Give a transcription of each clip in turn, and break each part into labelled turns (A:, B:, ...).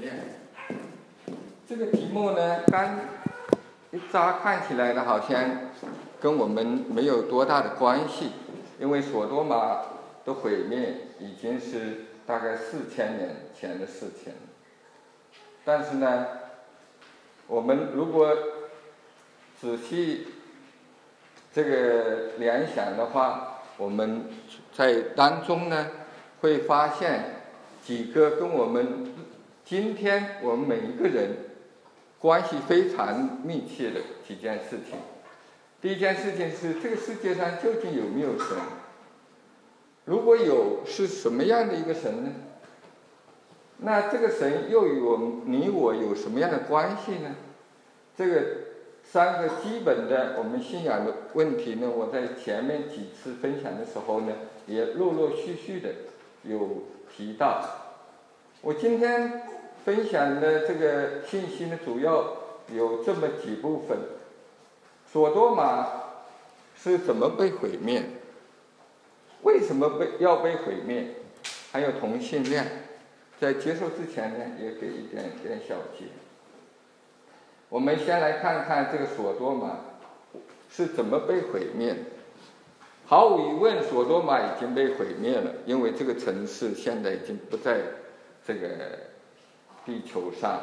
A: 验。这个题目呢，刚一乍看起来呢，好像跟我们没有多大的关系，因为索多玛的毁灭已经是大概4000年前的事情。但是呢，我们如果仔细这个联想的话，我们在当中呢会发现几个跟我们今天我们每一个人关系非常密切的几件事情。第一件事情是，这个世界上究竟有没有神？如果有，是什么样的一个神呢？那这个神又与你我有什么样的关系呢？这个3个基本的我们信仰的问题呢，我在前面几次分享的时候呢，也陆陆续续的有提到。我今天分享的这个信息呢，主要有这么几部分。索多玛是怎么被毁灭？为什么要被毁灭？还有同性恋，在结束之前呢，也给一点小结。我们先来看看这个索多玛是怎么被毁灭的。毫无疑问，索多玛已经被毁灭了，因为这个城市现在已经不在这个地球上。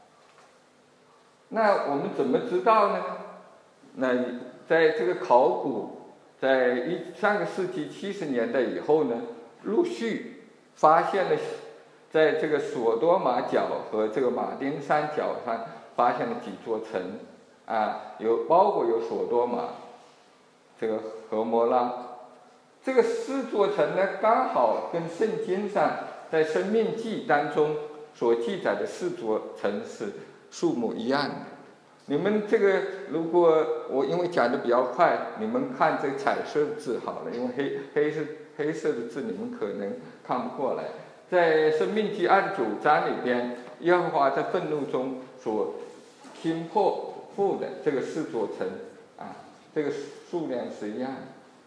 A: 那我们怎么知道呢？那在这个考古，在上个世纪70年代以后呢，陆续发现了在这个索多玛角和这个马丁山角上发现了几座城啊，包括有索多玛、这个何摩拉，这个4座城呢，刚好跟圣经上在生命记当中所记载的4座城市数目一样的。你们这个如果我因为讲的比较快，你们看这个彩色字好了，因为黑色的字你们可能看不过来。在生命记29章里边，耶和华在愤怒中所倾破覆的这个4座城啊，这个数量是一样的。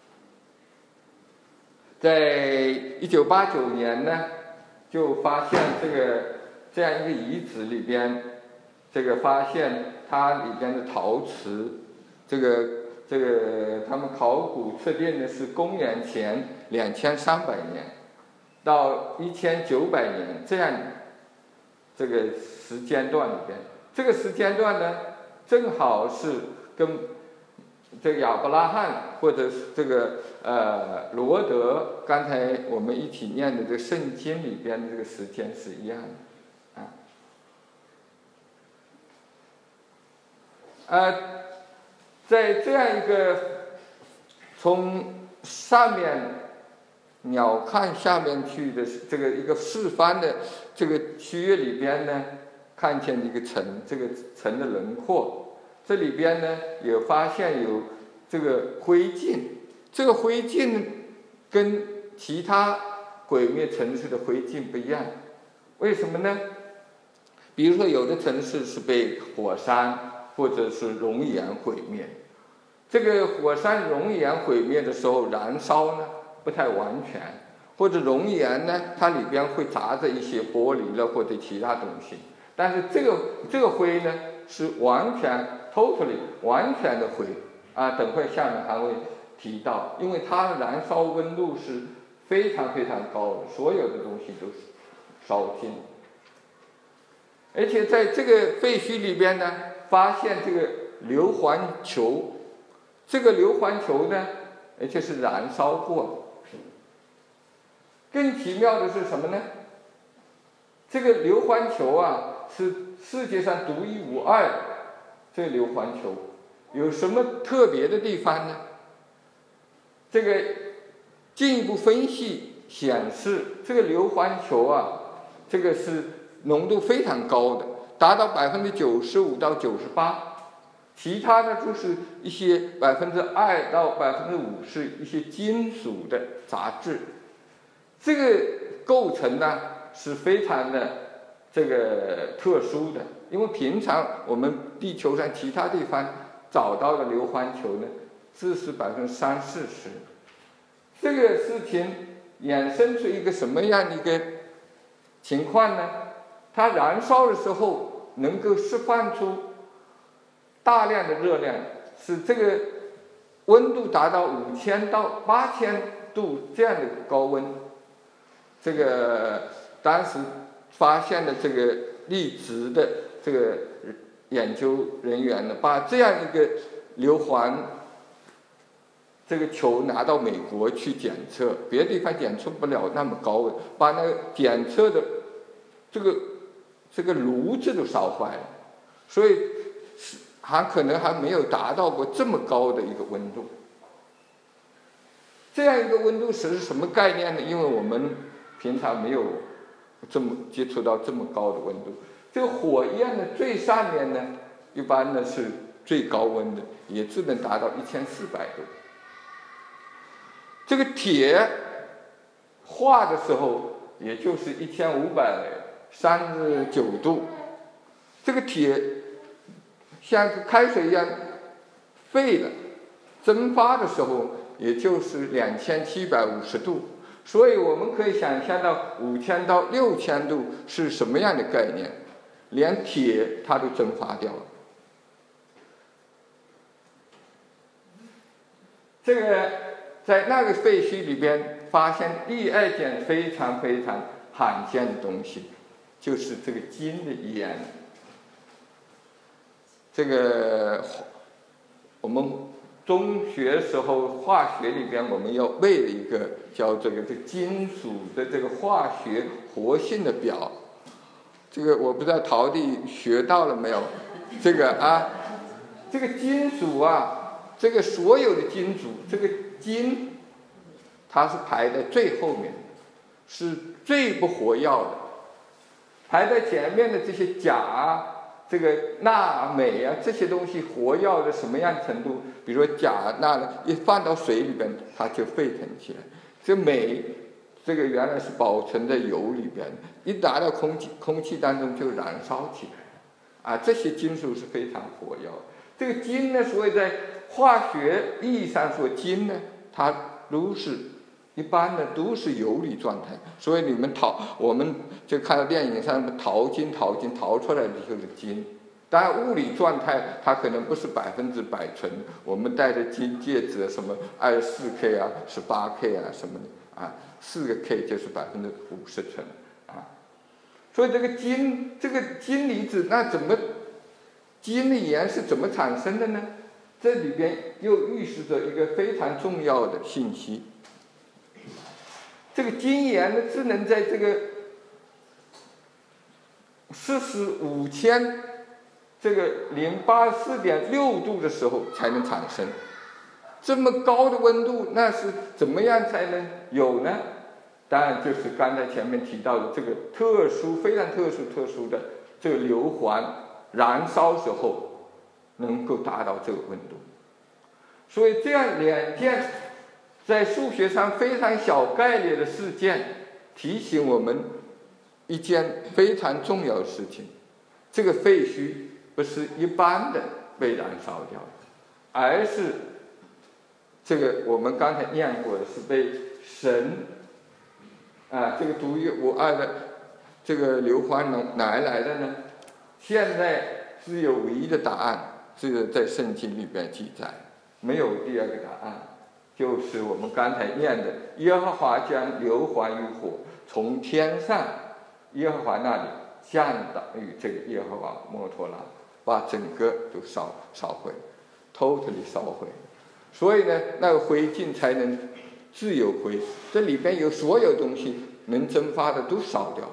A: 在1989年呢，就发现这样一个遗址里边，这个发现它里边的陶瓷，这个他们考古测定的是公元前2300年到1900年这样这个时间段里边，这个时间段呢，正好是跟这个亚伯拉罕或者是这个罗德刚才我们一起念的这个圣经里边的这个时间是一样的。在这样一个从上面鸟瞰下面去的这个一个四方的这个区域里边呢，看见一个城，这个城的轮廓，这里边呢也发现有这个灰烬，这个灰烬跟其他毁灭城市的灰烬不一样，为什么呢？比如说有的城市是被火山或者是熔岩毁灭，这个火山熔岩毁灭的时候燃烧呢不太完全，或者熔岩呢它里边会砸着一些玻璃了或者其他东西，但是这个灰呢是完全 totally 完全的灰啊，等会下面还会提到，因为它的燃烧温度是非常非常高的，所有的东西都是烧尽。而且在这个废墟里边呢，发现这个硫磺球，这个硫磺球呢，而且是燃烧过。更奇妙的是什么呢？这个硫磺球啊，是世界上独一无二的。这个硫磺球有什么特别的地方呢？这个进一步分析显示，这个硫磺球啊，这个是浓度非常高的，达到95%到98%，其他的就是一些2%到5%是一些金属的杂质。这个构成呢是非常的这个特殊的，因为平常我们地球上其他地方找到的硫磺球呢，只是30-40%。这个事情衍生出一个什么样的一个情况呢？ 它燃烧的时候能够释放出大量的热量，使这个温度达到5000到8000度这样的高温。这个当时发现的这个粒子的这个研究人员呢，把这样一个硫磺这个球拿到美国去检测，别的地方检测不了那么高温，把那个检测的这个炉子都烧坏了，所以可能还没有达到过这么高的一个温度。这样一个温度是什么概念呢？因为我们平常没有这么接触到这么高的温度。这个火焰的最上面呢，一般呢是最高温的，也只能达到1400度。这个铁化的时候，也就是1539度。这个铁像开水一样沸了，蒸发的时候也就是2750度。所以我们可以想象到5000到6000度是什么样的概念，连铁它都蒸发掉了。这个在那个废墟里边发现第二件非常非常罕见的东西，就是这个金的盐。这个我们中学时候化学里边我们要背的一个叫这金属的这个化学活性的表，这个我不知道陶弟学到了没有？这个金属啊，这个所有的金属，这个金它是排在最后面，是最不活跃的。排在前面的这些钾这个钠、镁啊，这些东西活跃的什么样程度？比如说钾、钠一放到水里边，它就沸腾起来。这镁，这个原来是保存在油里边，一拿到空气当中就燃烧起来。这些金属是非常活跃。这个金呢，所以在化学意义上说，金呢，它都是一般的都是游离状态。所以我们就看到电影上淘金淘出来的就是金。当然物理状态它可能不是100%纯，我们戴的金戒指什么24K 啊、18K 啊什么的4个 K 就是50%纯所以这个金离子金的盐是怎么产生的呢？这里边又预示着一个非常重要的信息。这个金盐呢，只能在这个摄氏5000这个084.6度的时候才能产生。这么高的温度，那是怎么样才能有呢？当然就是刚才前面提到的这个非常特殊的这个硫磺燃烧时候能够达到这个温度。所以这样两件在数学上非常小概率的事件，提醒我们一件非常重要的事情：这个废墟不是一般的被燃烧掉的，而是这个我们刚才念过的，是被神这个独一无二的这个硫磺哪来的呢？现在只有唯一的答案，只有在圣经里边记载，没有第二个答案。就是我们刚才念的，耶和华将硫磺与火从天上耶和华那里降到于这个耶和华摩托拉，把整个都烧毁 ，totally 烧毁。所以呢，那个灰烬才能自由灰，这里边有所有东西能蒸发的都烧掉。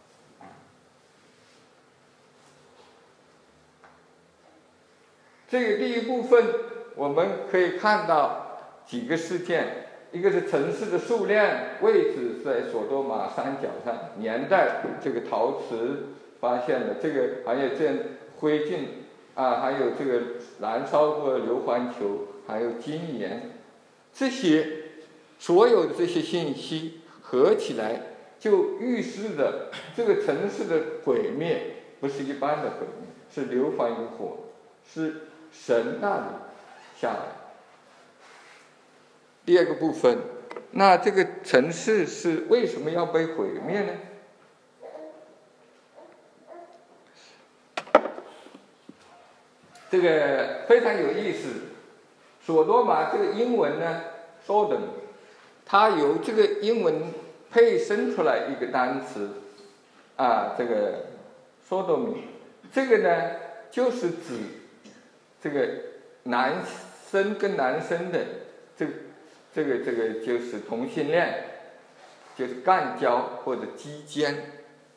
A: 这个第一部分我们可以看到几个事件，一个是城市的数量，位置在索多玛山脚上，年代这个陶瓷发现的，这个还有这灰烬还有这个燃烧过的硫磺球，还有金盐，这些所有的这些信息合起来，就预示着这个城市的毁灭不是一般的毁灭，是硫磺与火，是神那里下来。第二个部分，那这个城市是为什么要被毁灭呢？ 这个非常有意思。索多玛这个英文呢 ，Sodom， 它由这个英文配生出来一个单词啊，这个 Sodomy， 这个呢就是指这个男生跟男生的这个就是同性恋，就是干交或者鸡奸。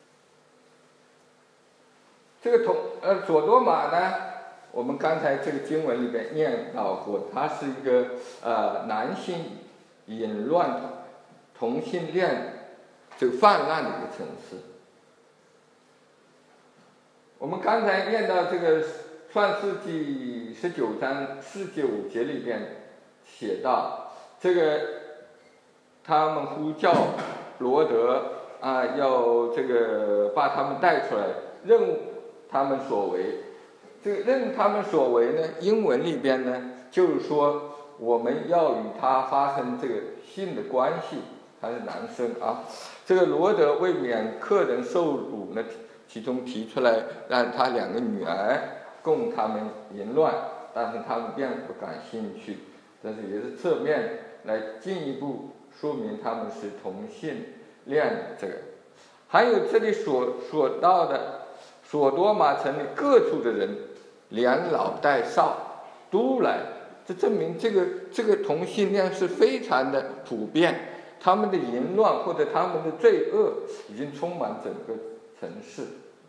A: 这个索多玛呢，我们刚才这个经文里边念到过，它是一个男性淫乱同性恋这个泛滥的一个城市。我们刚才念到这个创世纪19章4节5节里边写到，这个他们呼叫罗德要这个把他们带出来，任他们所为。这个任他们所为呢，英文里边呢就是说我们要与他发生这个性的关系，他是男生啊。这个罗德为免客人受辱呢，其中提出来让他2个女儿供他们淫乱，但是他们并不感兴趣，但是也是侧面来进一步说明他们是同性恋的这个。还有这里所到的索多玛城里各处的人，连老带少都来，这证明这个同性恋是非常的普遍，他们的淫乱或者他们的罪恶已经充满整个城市。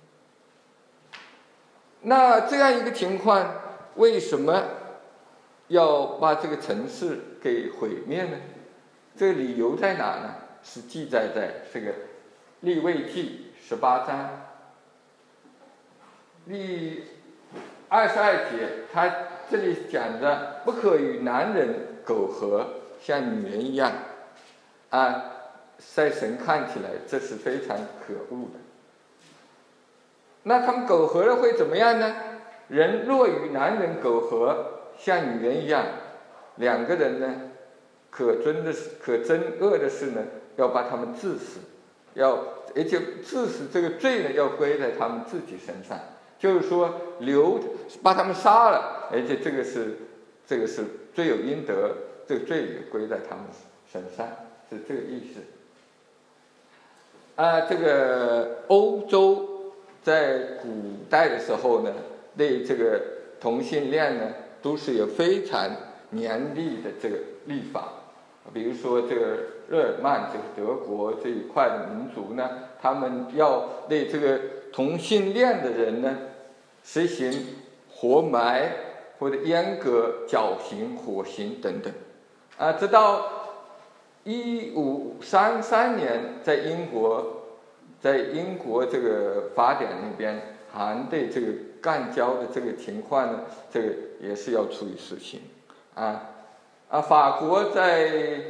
A: 那这样一个情况，为什么要把这个城市给毁灭呢？这个理由在哪呢？是记载在这个利未记18章第22节，他这里讲着不可与男人苟合，像女人一样在神看起来这是非常可恶的。那他们苟合了会怎么样呢？人若与男人苟合，像女人一样，2个人呢可憎恶的是呢，要把他们治死，而且治死这个罪呢要归在他们自己身上，就是说把他们杀了，而且这个是罪有应得，这个罪也归在他们身上，是这个意思。这个欧洲在古代的时候呢，对这个同性恋呢都是有非常严厉的这个立法。比如说这个日耳曼，就是德国这一块的民族呢，他们要对这个同性恋的人呢实行活埋或者阉割、绞刑、火刑等等。直到1533年，在英国这个法典里边，还对这个干交的这个情况呢，这个也是要处以死刑。法国在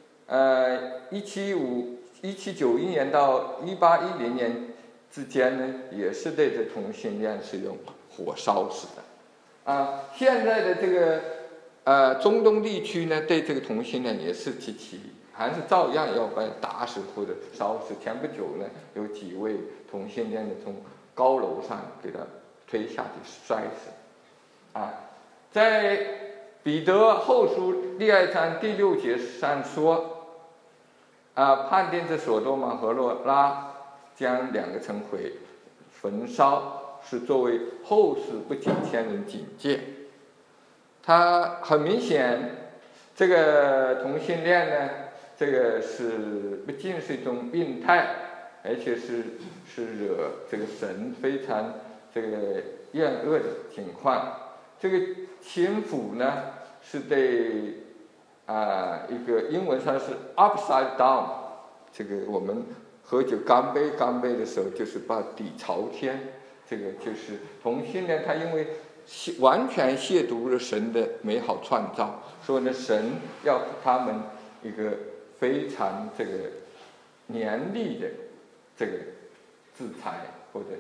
A: 1791年到1810年之间呢，也是对这同性恋是用火烧死的。现在的这个中东地区呢，对这个同性恋也是还是照样要把打死或者烧死。前不久呢，有几位同性恋的从高楼上给他推下去摔死。在彼得后书第2章第6节上说，判定这索多玛和罗拉将2个城焚烧，是作为后世不敬虔人警戒。他很明显，这个同性恋呢，这个不仅是一种病态，而且是惹这个神非常这个厌恶的情况。这个情妇呢，是对一个英文上是 upside down， 这个我们喝酒干杯的时候就是把底朝天，这个就是同性恋，他因为完全亵渎了神的美好创造，所以呢，神要他们一个非常这个严厉的这个制裁或者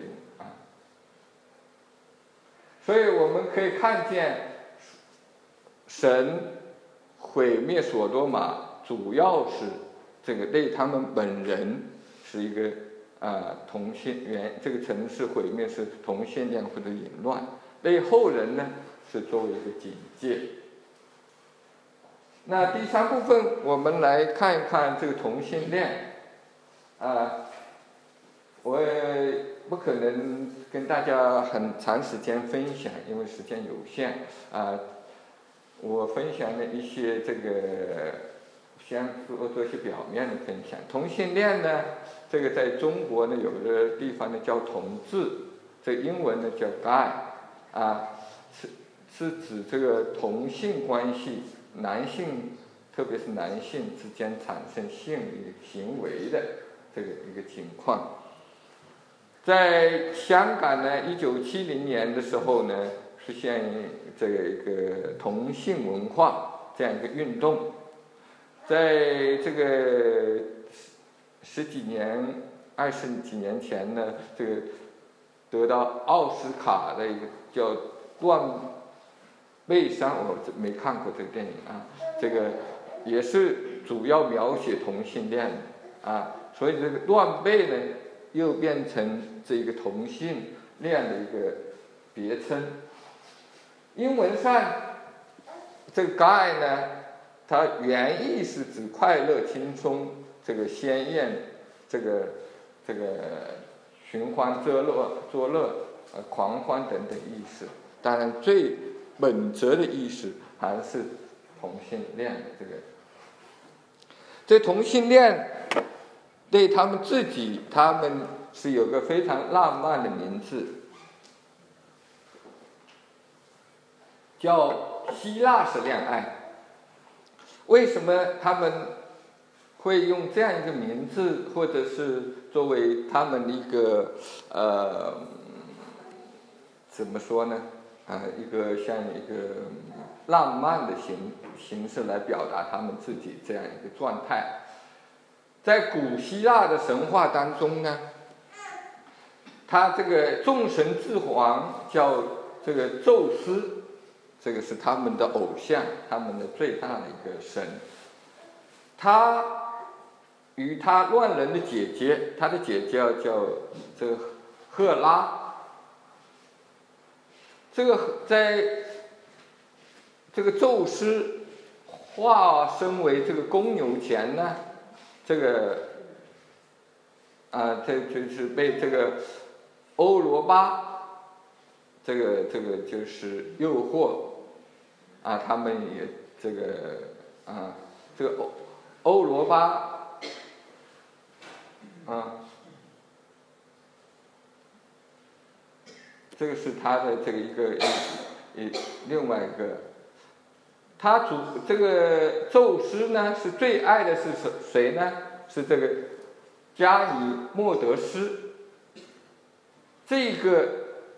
A: 所以我们可以看见，神毁灭索多玛，主要是这个对他们本人是一个这个城市毁灭是同性恋或者淫乱，对后人呢是作为一个警戒。那第3部分，我们来看一看这个同性恋。我也不可能跟大家很长时间分享，因为时间有限。我分享了一些这个，先做一些表面的分享。同性恋呢，这个在中国呢，有的地方呢叫同志，这英文呢叫 gay， 是指这个同性关系，男性特别是男性之间产生性行为的这个一个情况。在香港呢，1970年的时候呢，出现这个一个同性文化这样一个运动。在这个10几年、20几年前呢，这个得到奥斯卡的一个叫《断背山》，我没看过这个电影这个也是主要描写同性恋所以这个断背呢，又变成这个同性恋的一个别称。英文上，这个 gay 呢，它原意是指快乐、轻松、这个鲜艳、这个寻欢作乐、狂欢等等意思。当然，最本质的意思还是同性恋这同性恋对他们自己，他们是有个非常浪漫的名字，叫希腊式恋爱。为什么他们会用这样一个名字，或者是作为他们的一个怎么说呢？一个像一个浪漫的形式来表达他们自己这样一个状态。在古希腊的神话当中呢，他这个众神之王叫这个宙斯，这个是他们的偶像，他们的最大的一个神。他与他乱伦的姐姐，他的姐姐叫这个赫拉。这个在这个宙斯化身为这个公牛前呢，这个这就是被这个欧罗巴这个就是诱惑他们也这个欧罗巴这个是他的这个一个另外一个，这个宙斯呢是最爱的是谁呢？是这个加尼莫德斯。这个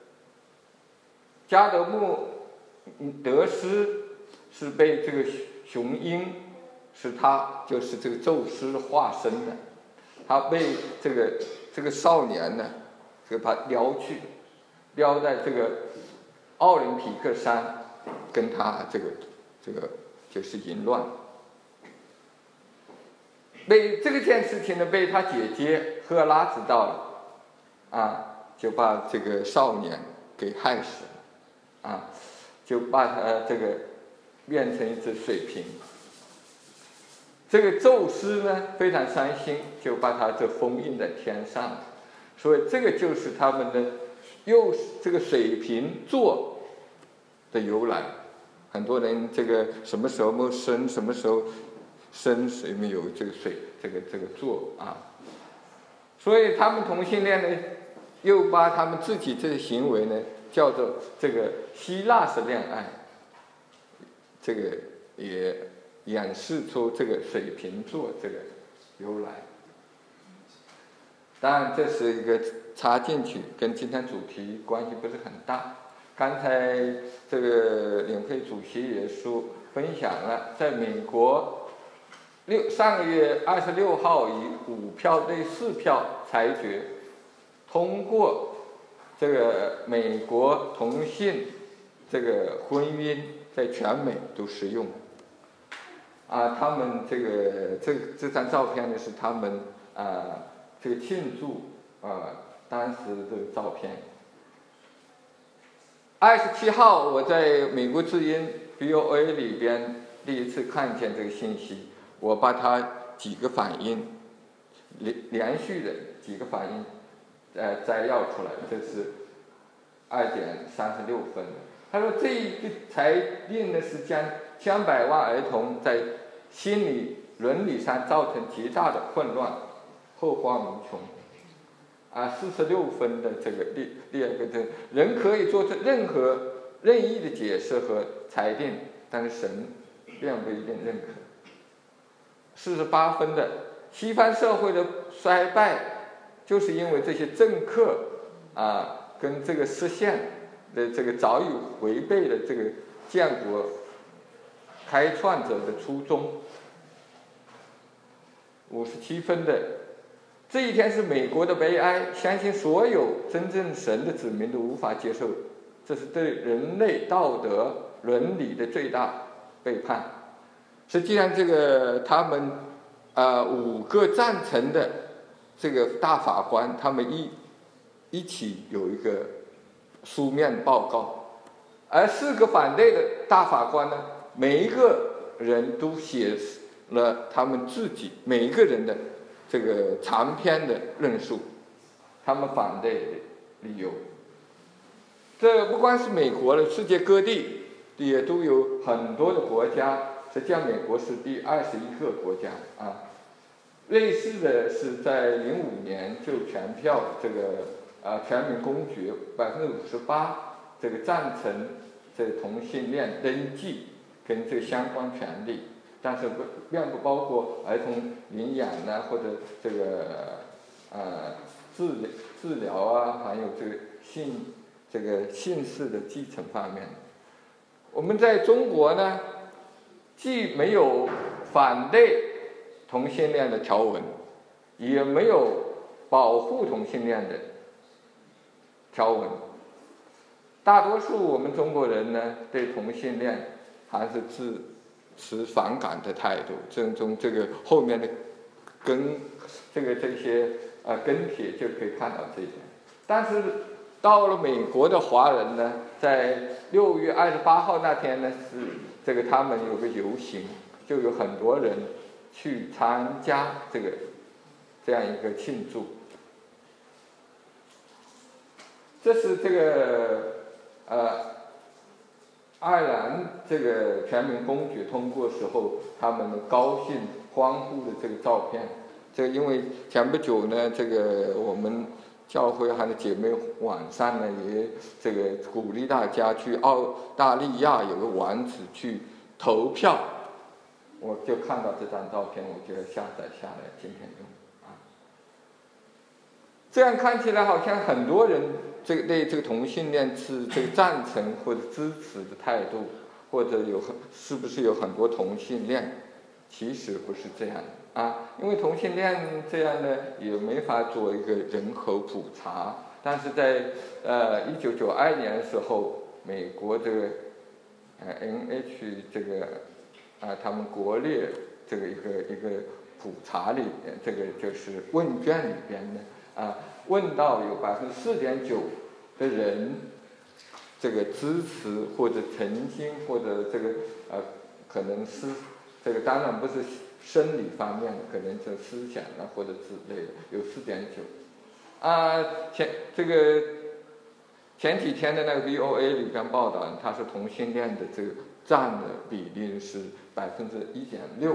A: 加德莫德斯是被这个雄鹰，是他就是这个宙斯化身的，他被这个少年呢，把他撩在这个奥林匹克山，跟他这个就是淫乱。被这件事情呢，被他姐姐赫拉知道了，就把这个少年给害死了，就把他这个变成一只水瓶。这个宙斯呢非常伤心，就把他这封印在天上。所以这个就是他们的又这个水瓶座的由来。很多人这个什么时候生，什么时候生水没有这个水这个座所以他们同性恋呢，又把他们自己这个行为呢叫做这个希腊式恋爱，这个也演示出这个水瓶座这个由来。当然这是一个插进去，跟今天主题关系不是很大。刚才这个领会主席也分享了，在美国上个月26号以5票对4票裁决通过这个美国同性这个婚姻在全美都适用他们这张照片呢是他们这个庆祝当时的照片。 27号，我在美国之音 VOA 里边第一次看见这个信息，我把它几个反应连续的几个反应摘要出来，这是2.36分。他说这一个裁定呢是将千百万儿童在心理伦理上造成极大的混乱，后患无穷。46分的这个第二个，人可以做出任意的解释和裁定，但是神并不一定认可。48分的，西方社会的衰败，就是因为这些政客跟这个实现的这个早已违背了这个建国开创者的初衷。57分的，这一天是美国的悲哀，相信所有真正神的子民都无法接受，这是对人类道德伦理的最大背叛。实际上，这个他们5个赞成的这个大法官，他们一起有一个书面报告，而4个反对的大法官呢，每一个人都写了他们自己每一个人的这个长篇的论述，他们反对的理由。这不光是美国了，世界各地也都有很多的国家，实际上美国是第21个国家类似的是在05年就全票这个全民公决58%这个赞成这个同性恋登记跟这个相关权利，但是并不包括儿童领养或者这个治疗还有这个姓氏的继承方面。我们在中国呢，既没有反对同性恋的条文，也没有保护同性恋的条文。大多数我们中国人呢，对同性恋还是持反感的态度。从这个后面的这些跟帖就可以看到这一点。但是到了美国的华人呢，在6月28号那天呢，是这个他们有个游行，就有很多人去参加这样一个庆祝。这是这个爱尔兰这个全民公决通过时候，他们的高兴欢呼的这个照片。因为前不久呢，这个我们教会还有姐妹晚上呢，也这个鼓励大家去澳大利亚有个王子去投票，我就看到这张照片，我就要下载下来今天用这样看起来好像很多人对这个同性恋是这个赞成或者支持的态度，或者是不是有很多同性恋？其实不是这样因为同性恋这样呢也没法做一个人口普查。但是在1992年的时候，美国这个NH 这个他们国列这个一个普查里面，这个就是问卷里边呢问到有4.9%的人这个支持或者曾经或者这个可能是这个当然不是生理方面的，可能是思想或者之类的，有4.9%前几天的那个 VOA 里边报道，它是同性恋的这个占的比例是1.6%。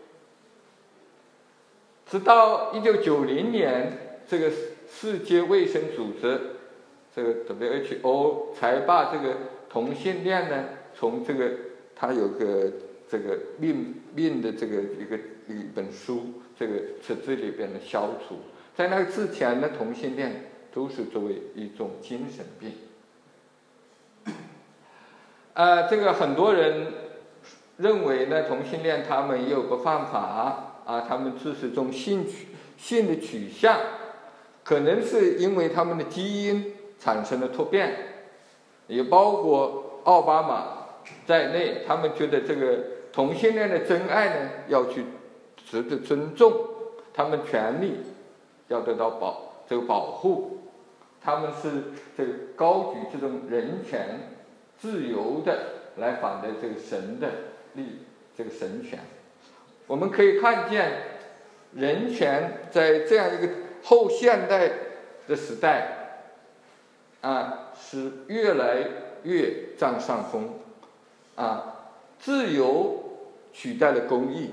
A: 直到1990年，这个世界卫生组织这个 WHO 才把这个同性恋呢从它有个这个命的这个一本书这个册子里边的消除。在那个之前呢，同性恋都是作为一种精神病。这个很多人认为呢，同性恋他们也有个犯法他们只是种性的取向，可能是因为他们的基因产生了突变，也包括奥巴马在内，他们觉得这个同性恋的真爱呢要去值得尊重，他们权利要得到保护，他们是这个高举这种人权自由的来反对这个神的这个神权。我们可以看见，人权在这样一个后现代的时代，是越来越占上风，自由取代了公义。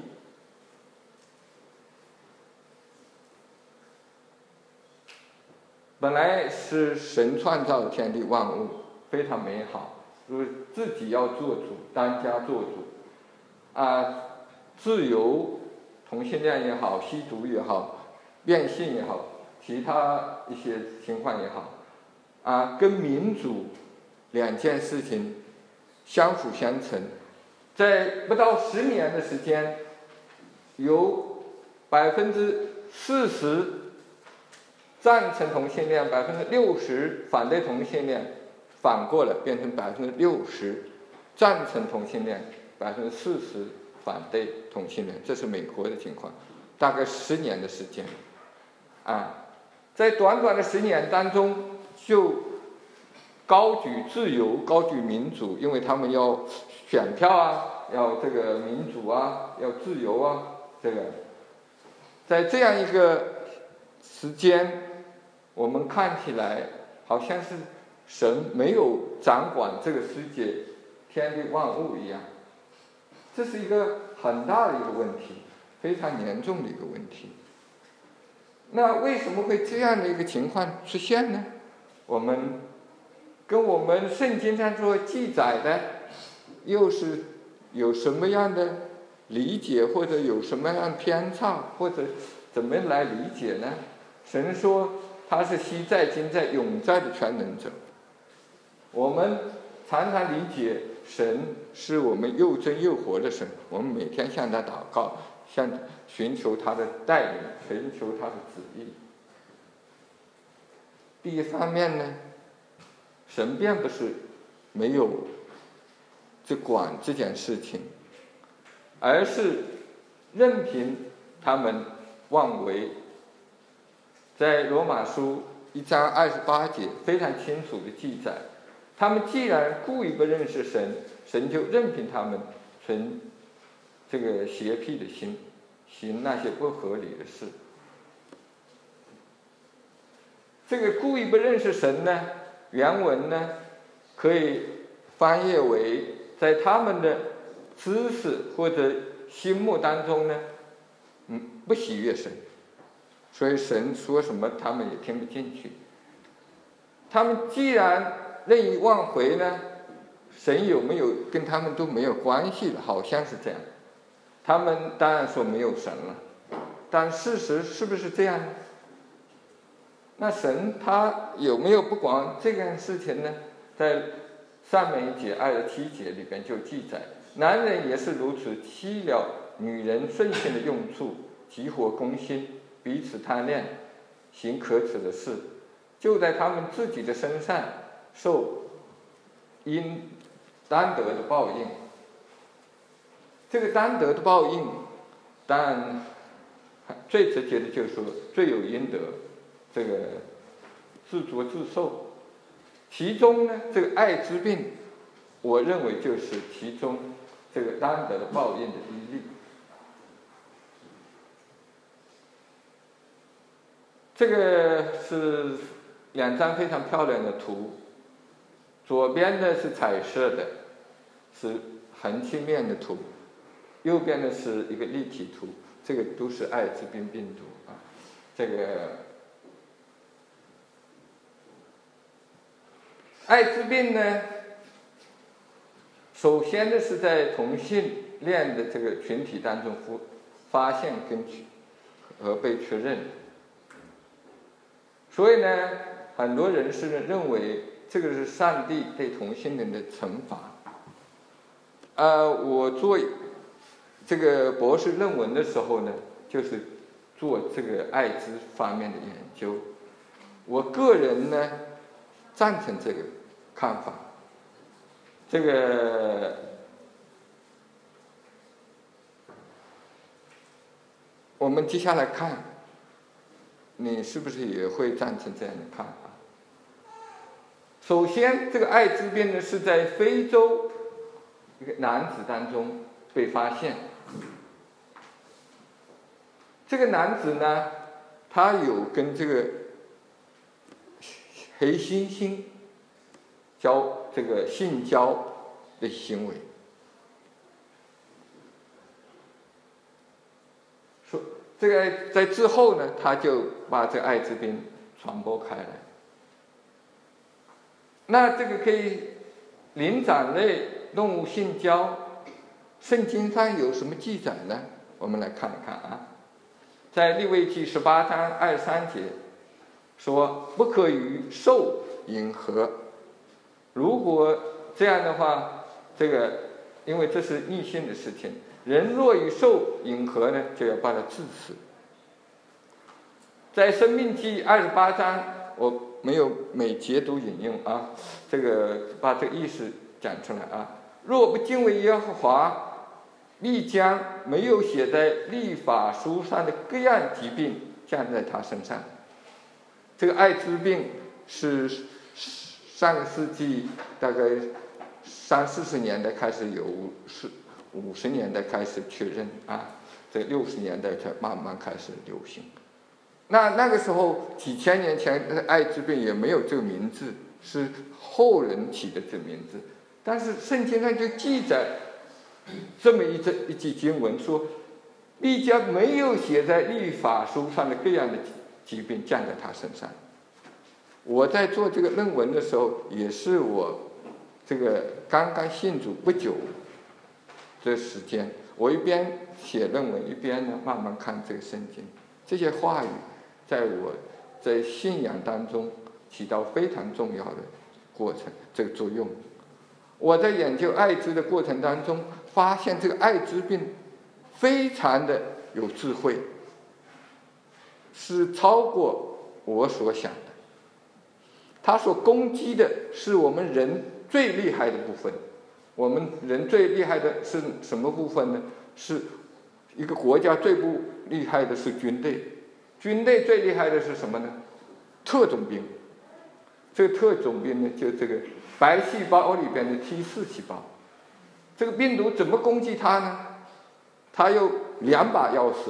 A: 本来是神创造天地万物，非常美好，就是自己要做主，当家做主，自由，同性恋也好，吸毒也好，变性也好，其他一些情况也好，跟民主两件事情相辅相成。在不到10年的时间，有40%赞成同性恋，60%反对同性恋，反过来变成60%赞成同性恋，40%反对同性恋，这是美国的情况，大概10年的时间，在短短的10年当中，就高举自由，高举民主，因为他们要选票要这个民主要自由这个，在这样一个时间，我们看起来好像是神没有掌管这个世界天地万物一样，这是一个很大的一个问题，非常严重的一个问题。那为什么会这样的一个情况出现呢？我们跟我们圣经上所记载的又是有什么样的理解，或者有什么样的偏差，或者怎么来理解呢？神说他是昔在今在永在的全能者，我们常常理解神是我们又真又活的神，我们每天向他祷告，寻求他的带领，寻求他的旨意。第一方面呢，神并不是没有管这件事情，而是任凭他们妄为。在罗马书1章28节非常清楚的记载，他们既然故意不认识神，神就任凭他们存这个邪僻的心，行那些不合理的事。这个故意不认识神呢，原文呢可以翻译为在他们的知识或者心目当中呢，不喜悦神，所以神说什么他们也听不进去。他们既然任意妄回呢，神有没有跟他们都没有关系了，好像是这样。他们当然说没有神了，但事实是不是这样呢？那神他有没有不管这件事情呢？在上面1节27节里边就记载，男人也是如此，欺了女人顺性的用处，急火攻心，彼此贪恋，行可耻的事，就在他们自己的身上受应当得的报应。这个当得的报应，当然最直接的就是说罪有应得，这个自作自受。其中呢，这个艾滋病，我认为就是其中这个当得的报应的一例。这个是2张非常漂亮的图，左边呢是彩色的，是横切面的图，右边呢是一个立体图，这个都是艾滋病病毒这个艾滋病呢，首先呢是在同性恋的这个群体当中发现和被确认，所以呢，很多人是认为这个是上帝对同性恋的惩罚。我做这个博士论文的时候呢，就是做这个艾滋方面的研究。我个人呢赞成这个看法。这个我们接下来看，你是不是也会赞成这样的看法？ 首先，这个艾滋病呢是在非洲一个男子当中被发现。这个男子呢，他有跟这个黑猩猩这个性交的行为。说这个在之后呢，他就把这个艾滋病传播开来。那这个可以灵长类动物性交，圣经上有什么记载呢？我们来看一看啊，在利未记18章23节说，不可与兽迎合。如果这样的话，这个因为这是逆性的事情，人若与兽迎合呢，就要把它治死。在申命记28章，我没有每节都引用啊，这个把这个意思讲出来啊。若不敬畏耶和华，必将没有写在律法书上的各样疾病降在他身上。这个艾滋病是上个世纪大概30-40年代开始有，50年代开始确认啊，在60年代才慢慢开始流行。那个时候几千年前，艾滋病也没有这个名字，是后人起的这个名字。但是圣经上就记载这么一句经文说，必将没有写在律法书上的各样的疾病降在他身上。我在做这个论文的时候，也是我这个刚刚信主不久的时间，我一边写论文一边呢慢慢看这个圣经，这些话语在我在信仰当中起到非常重要的这个作用。我在研究艾滋的过程当中，发现这个艾滋病非常的有智慧，是超过我所想的。它所攻击的是我们人最厉害的部分。我们人最厉害的是什么部分呢？是一个国家最不厉害的是军队。军队最厉害的是什么呢？特种兵。这个特种兵呢，就这个白细胞里边的 T4 细胞。这个病毒怎么攻击它呢？它有2把钥匙，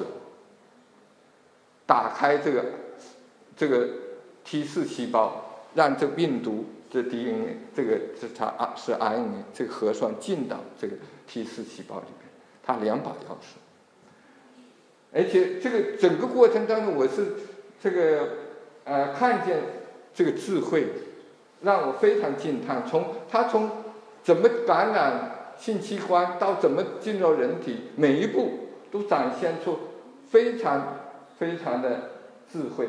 A: 打开这个 T4 细胞，让这病毒这 DNA 这个是 RNA 这个核酸进到这个 T4 细胞里边，它2把钥匙。而且这个整个过程当中，我是这个看见这个智慧，让我非常惊叹。从怎么感染性器官到怎么进入人体，每一步都展现出非常非常的智慧。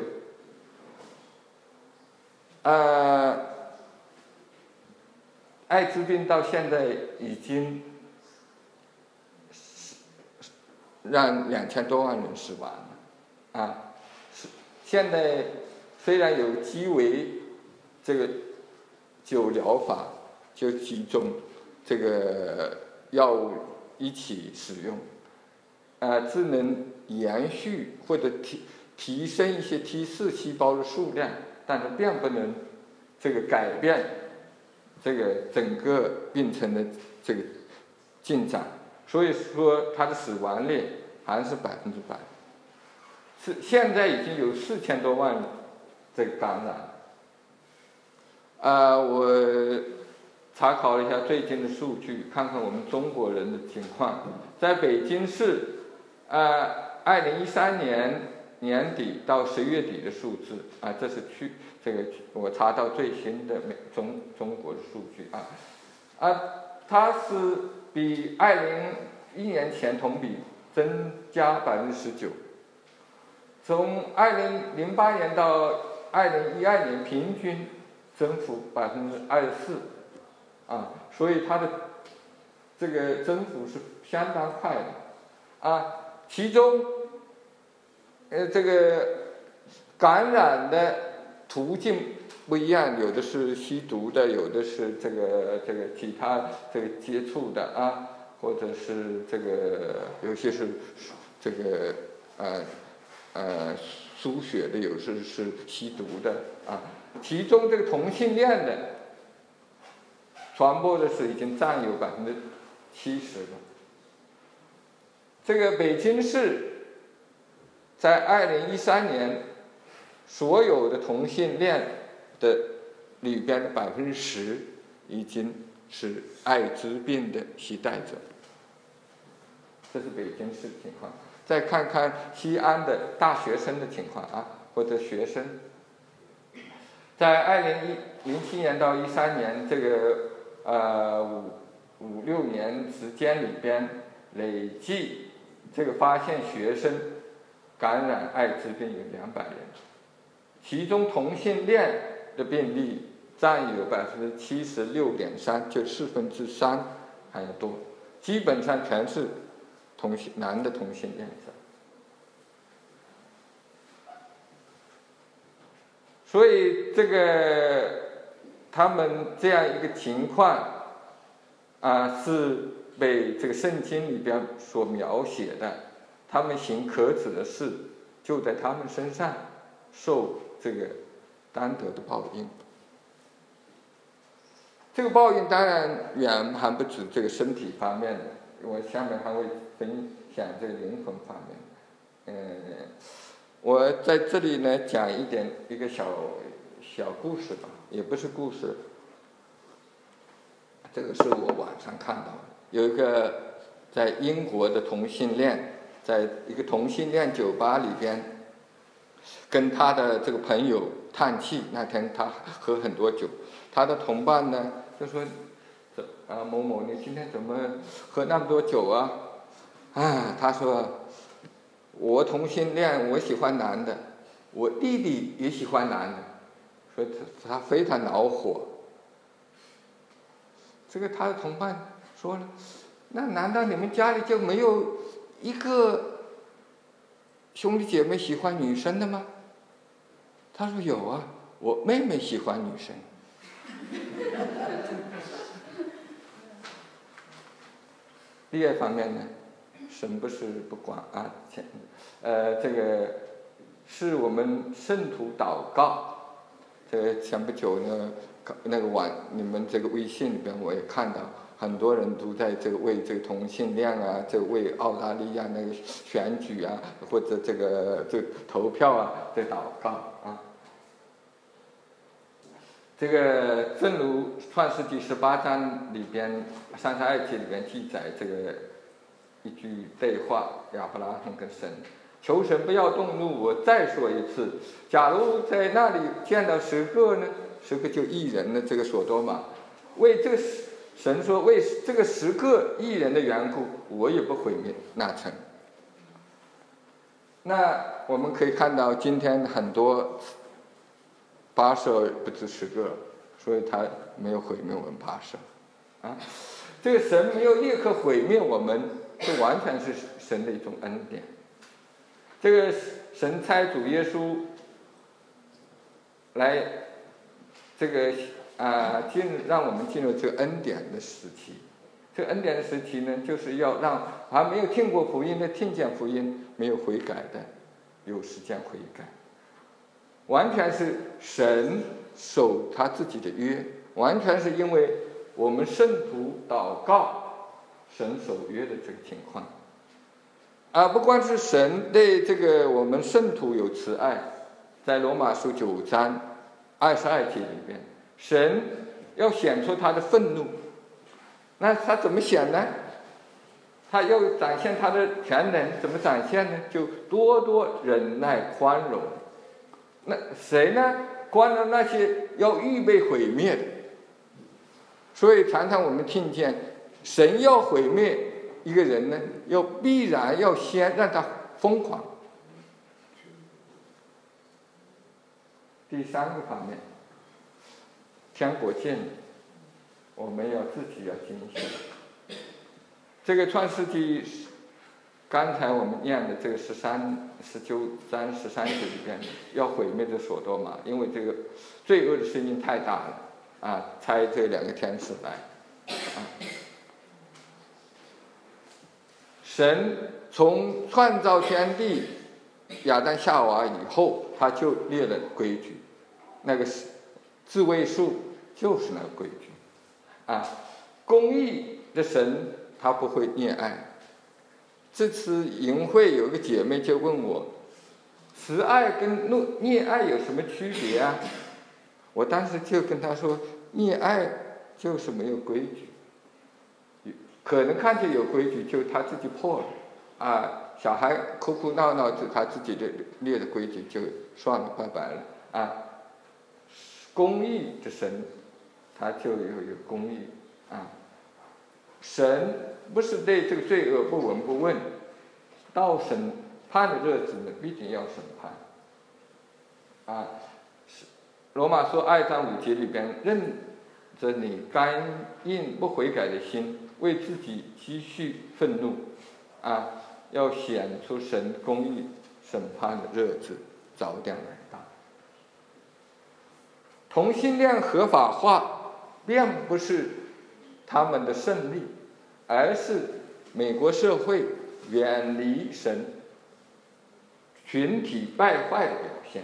A: 艾滋病到现在已经让2000多万人死亡了啊！现在虽然有鸡尾这个酒疗法，就几种这个药物一起使用，只能延续或者提升一些 T4 细胞的数量，但是并不能这个改变这个整个病程的这个进展。所以说它的死亡率还是100%。现在已经有4000多万这个感染。我查考了一下最近的数据，看看我们中国人的情况。在北京市，2013年年底到10月底的数字这是这个我查到最新的中国的数据它是比2001年前同比增加19%，从2008年到2012年平均增幅24%所以它的这个增幅是相当快的其中这个感染的途径不一样，有的是吸毒的，有的是这个其他这个接触的或者是这个有些是这个输血的，有些是吸毒的其中这个同性恋的传播的是已经占有70%了。这个北京市在2013年所有的同性恋的里边的10%已经是艾滋病的携带者，这是北京市的情况。再看看西安的大学生的情况啊，或者学生，在2007年到13年这个5-6年时间里边，累计这个发现学生感染艾滋病有200人，其中同性恋的病例占有76.3%，就3/4还要多，基本上全是男的同性恋者。所以这个他们这样一个情况是被这个圣经里边所描写的，他们行可耻的事，就在他们身上受这个当得的报应。这个报应当然远还不止这个身体方面的，我下面还会分享这个灵魂方面。我在这里呢讲一个小故事吧，也不是故事，这个是我网上看到的，有一个在英国的同性恋，在一个同性恋酒吧里边，跟他的这个朋友叹气。那天他喝很多酒，他的同伴呢就说：“某某，你今天怎么喝那么多酒啊？”他说：“我同性恋，我喜欢男的，我弟弟也喜欢男的。”所以他非常恼火。这个他的同伴说了：“那难道你们家里就没有一个兄弟姐妹喜欢女生的吗？”他说：“有啊，我妹妹喜欢女生。”第二方面呢，神不是不管这个是我们圣徒祷告。这个前不久呢，那个你们这个微信里边我也看到，很多人都在这个为这个同性恋这个为澳大利亚那个选举或者这个投票在祷告这个正如创世纪18章里边32节里边记载这个一句对话，亚伯拉罕跟神：“求神不要动怒。我再说一次，假如在那里见到10个呢？10个就义人呢？这个所多玛，为这个神说，为这个10个义人的缘故，我也不毁灭那城。”那我们可以看到，今天很多巴舍不止10个，所以他没有毁灭我们巴舍这个神没有立刻毁灭我们，这完全是神的一种恩典。这个神差主耶稣来这个让我们进入这个恩典的时期。这个恩典的时期呢，就是要让还没有听过福音的听见福音，没有悔改的有时间悔改。完全是神守他自己的约，完全是因为我们圣徒祷告，神守约的这个情况。不光是神对这个我们圣徒有慈爱，在罗马书9章22节里边，神要显出他的愤怒。那他怎么显呢？他要展现他的全能，怎么展现呢？就多多忍耐宽容。那谁呢？宽容那些要预备毁灭的。所以常常我们听见神要毁灭一个人呢，必然要先让他疯狂。第3个方面，天国近，我们自己要警醒。这个创世纪刚才我们念的这个19章13节里边，要毁灭这所多玛，因为这个罪恶的声音太大了差这2个天使来神从创造天地亚当夏娃以后，他就列了规矩，那个自卫数就是那个规矩啊，公义的神他不会溺爱。这次营会有个姐妹就问我，慈爱跟溺爱有什么区别啊？我当时就跟她说，溺爱就是没有规矩，可能看起有规矩，就他自己破了啊，小孩哭哭闹闹就他自己的列的规矩就算了，拜拜了啊。公义的神，他就有公义啊。神不是对这个罪恶不闻不问，到审判的日子呢，必定要审判啊。罗马书2章5节里边，认着你刚硬不悔改的心，为自己积蓄愤怒啊，要显出神公义审判的日子早点来到。同性恋合法化并不是他们的胜利，而是美国社会远离神、群体败坏的表现。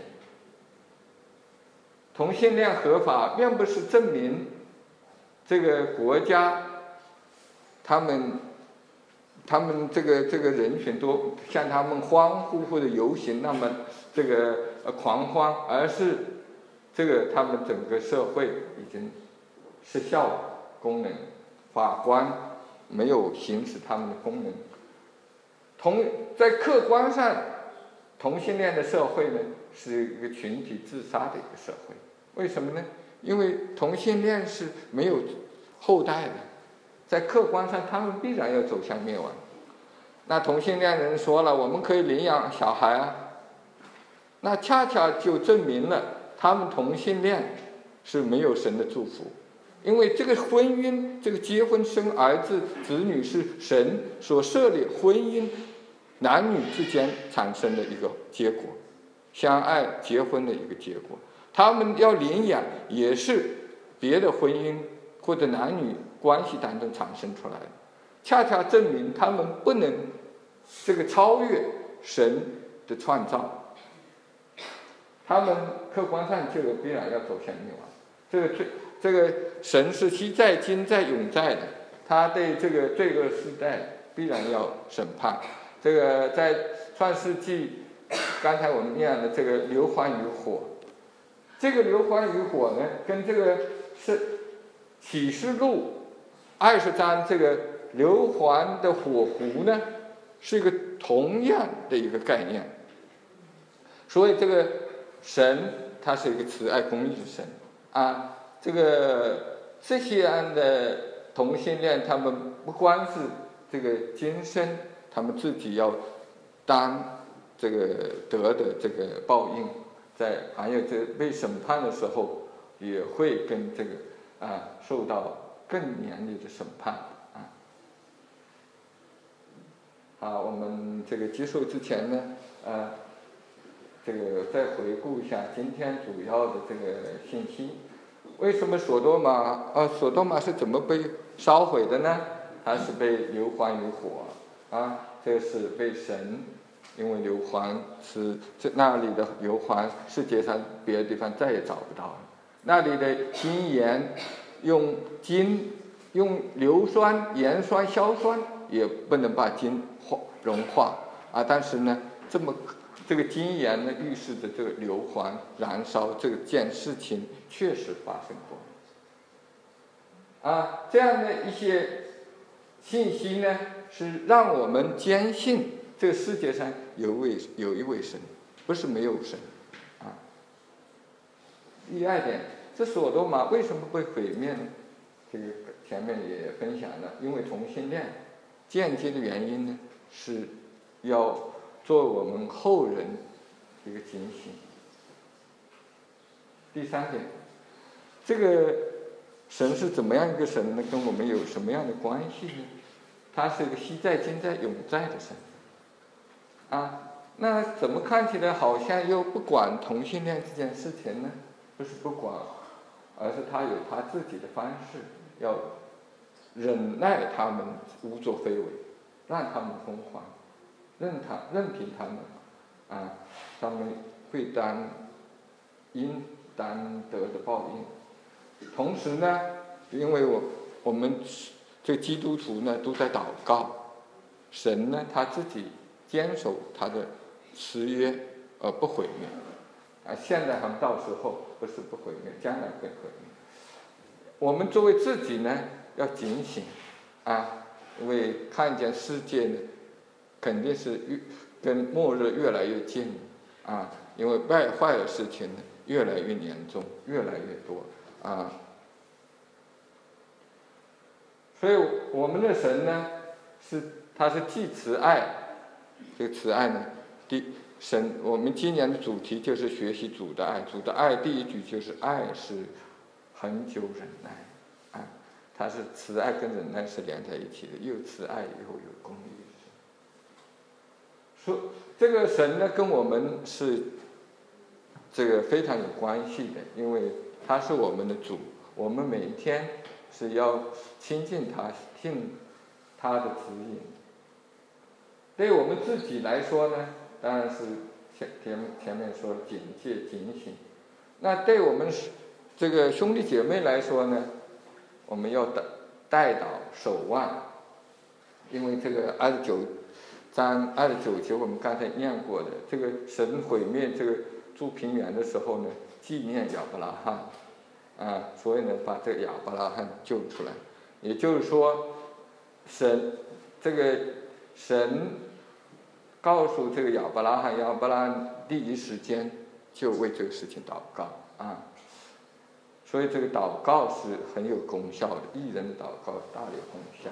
A: 同性恋合法并不是证明这个国家他们这个人群都像他们欢呼或者游行那么这个狂欢，而是这个他们整个社会已经失效了功能，法官没有行使他们的功能。在客观上，同性恋的社会呢是一个群体自杀的一个社会。为什么呢？因为同性恋是没有后代的，在客观上他们必然要走向灭亡。那同性恋人说了，我们可以领养小孩啊，那恰恰就证明了他们同性恋是没有神的祝福。因为这个婚姻，这个结婚生儿子子女是神所设立婚姻男女之间产生的一个结果，相爱结婚的一个结果。他们要领养也是别的婚姻或者男女关系当中产生出来的，恰恰证明他们不能这个超越神的创造，他们客观上就必然要走向灭亡。这个神是昔在今在永在的，他对这个罪恶世代必然要审判。这个在创世纪刚才我们念的这个硫磺与火，这个硫磺与火呢，跟这个是启示录20章这个硫磺的火湖呢，是一个同样的一个概念。所以这个神他是一个慈爱公义的神啊。这些样的同性恋，他们不光是这个今生他们自己要当这个得的这个报应，还有这被审判的时候，也会跟这个受到更严厉的审判啊。好，我们这个结束之前呢，这个再回顾一下今天主要的这个信息。为什么索多玛是怎么被烧毁的呢？它是被硫磺与火啊，这是被神，因为硫磺是那里的硫磺，世界上别的地方再也找不到了。那里的精盐，用硫酸、盐酸、硝酸也不能把金融化啊。但是呢，这个精盐呢，预示着这个硫磺燃烧这件事情确实发生过啊。这样的一些信息呢，是让我们坚信这个世界上有一位神，不是没有神啊。第二点，这索多玛为什么会毁灭呢？这个前面也分享了，因为同性恋。间接的原因呢，是要做我们后人一个警醒。第三点，这个神是怎么样一个神呢？跟我们有什么样的关系呢？他是一个昔在今在永在的神啊。那怎么看起来好像又不管同性恋这件事情呢？不是不管，而是他有他自己的方式，要忍耐他们无作非为，让他们疯狂，任凭他们啊，他们会应当得的报应。同时呢，因为我们这基督徒呢都在祷告，神呢他自己坚守他的誓约而不毁灭。现在还到时候不是不毁灭，将来会毁灭。我们作为自己呢要警醒因为看见世界呢肯定是跟末日越来越近因为坏的事情呢越来越严重，越来越多所以我们的神呢他是既慈爱，这个慈爱呢神，我们今年的主题就是学习主的爱。主的爱第一句就是爱是恒久忍耐它是慈爱跟忍耐是连在一起的，又慈爱又有公义。说这个神呢跟我们是这个非常有关系的，因为他是我们的主，我们每一天是要亲近他，听他的指引。对我们自己来说呢，当然是前面说警戒警醒。那对我们这个兄弟姐妹来说呢，我们要代祷守望，因为这个29章29节我们刚才念过的，这个神毁灭这个住平原的时候呢，纪念亚伯拉罕所以呢把这个亚伯拉罕救出来。也就是说神告诉这个亚伯拉罕，亚伯拉罕第一时间就为这个事情祷告所以这个祷告是很有功效的，义人的祷告大有功效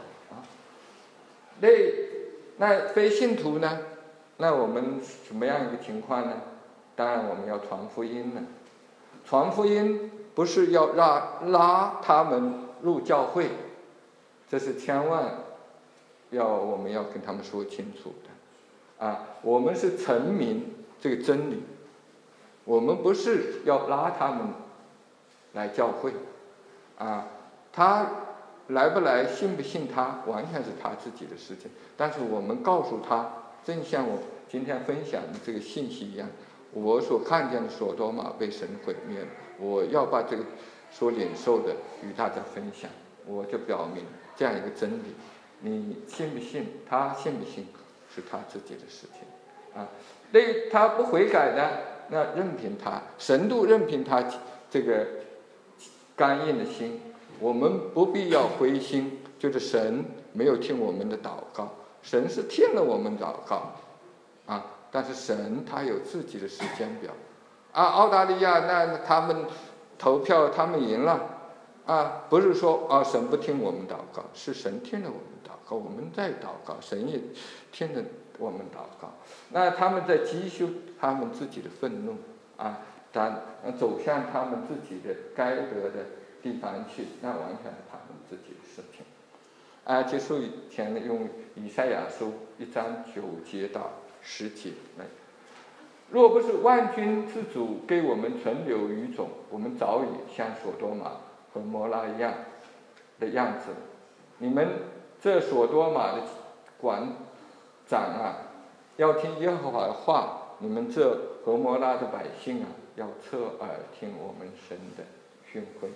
A: 那非信徒呢？那我们什么样一个情况呢？当然我们要传福音了。传福音不是要拉他们入教会，这是千万我们要跟他们说清楚的我们是陈明这个真理，我们不是要拉他们来教会他来不来信不信他完全是他自己的事情，但是我们告诉他，正像我今天分享的这个信息一样，我所看见的所多玛被神毁灭了，我要把这个所领受的与大家分享，我就表明这样一个真理，你信不信他信不信是他自己的事情对他不悔改的，那任凭他，神都任凭他这个刚硬的心，我们不必要灰心，就是神没有听我们的祷告，神是听了我们祷告但是神他有自己的时间表澳大利亚那他们投票他们赢了不是说神不听我们祷告，是神听了我们祷告，我们在祷告，神也听了我们祷告，那他们在积蓄他们自己的愤怒走向他们自己的该得的地方去，那完全是他们自己的事情结束以前呢，用以赛亚书1章9节到10节若不是万军之主给我们存留余种，我们早已像所多玛和摩拉一样的样子。你们这所多玛的馆长要听耶和华的话，你们这和摩拉的百姓要侧耳听我们神的训诲。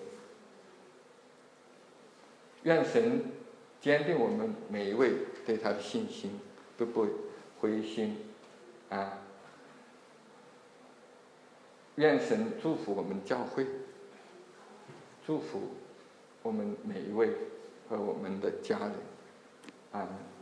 A: 愿神坚定我们每一位对他的信心，不灰心愿神祝福我们教会，祝福我们每一位和我们的家人。阿们。